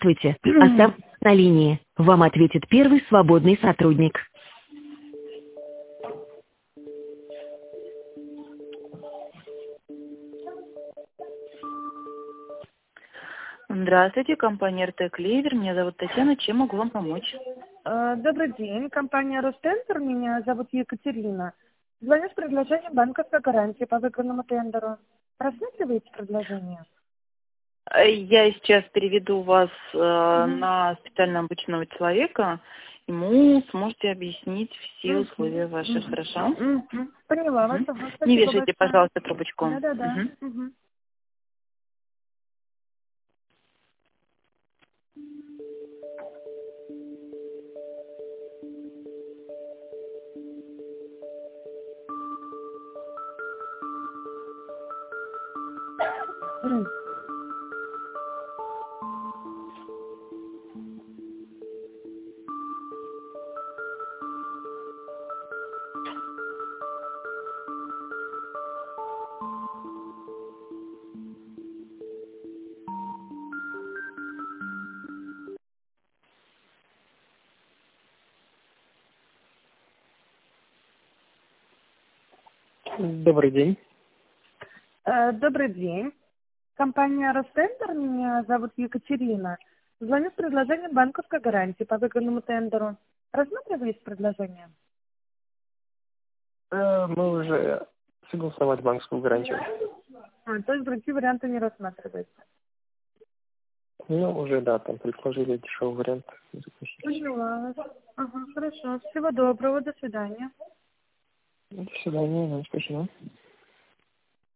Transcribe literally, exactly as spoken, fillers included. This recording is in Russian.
Здравствуйте. Оставайтесь на линии. Вам ответит первый свободный сотрудник. Здравствуйте, компания эр тэ Клевер. Меня зовут Татьяна. Чем могу вам помочь? Э, Добрый день, компания Ростентер. Меня зовут Екатерина. Звоню с предложением банковской гарантии по выигранному тендеру. Рассматриваете предложение? Э, Я сейчас переведу вас э, Мгм. на специально обученного человека. Ему сможете объяснить все Мгм. условия ваши, Мгм. хорошо? Мгм. Поняла вас. Мгм. Ага, Не спасибо вешайте, большое. пожалуйста, трубочку. Да-да-да. Мгм. Мгм. М. Добрый день. Э, Добрый день. Компания Ростентер. Меня зовут Екатерина. Звоню с предложением банковской гарантии по выигранному тендеру. Рассматриваете предложение? Э, Мы уже согласовали банковскую гарантию. А, то есть другие варианты не рассматриваете? Ну, уже, да, там предложили дешевый вариант. Согласились. Поняла. Ага, хорошо. Всего доброго. До свидания. До свидания, ну, спасибо.